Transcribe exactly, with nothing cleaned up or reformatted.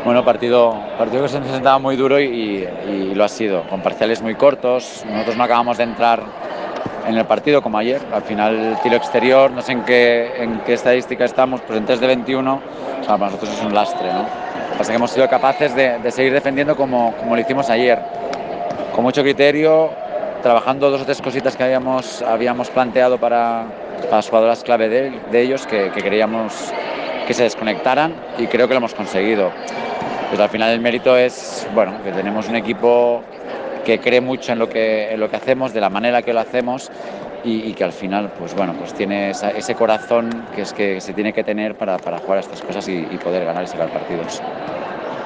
Bueno, partido, partido que se nos presentaba muy duro y, y, y lo ha sido, con parciales muy cortos. Nosotros no acabamos de entrar en el partido como ayer. Al final, el tiro exterior, no sé en qué, en qué estadística estamos, pues en tres de veintiuno, o sea, para nosotros es un lastre, ¿no? Lo que pasa es que hemos sido capaces de, de seguir defendiendo como, como lo hicimos ayer, con mucho criterio, trabajando dos o tres cositas que habíamos, habíamos planteado para, para las jugadoras clave de, de ellos, que, que queríamos que se desconectaran y creo que lo hemos conseguido. Pues al final el mérito es, bueno, que tenemos un equipo que cree mucho en lo que, en lo que hacemos, de la manera que lo hacemos y, y que al final, pues bueno, pues tiene esa, ese corazón que es que se tiene que tener para, para jugar a estas cosas y, y poder ganar y sacar partidos.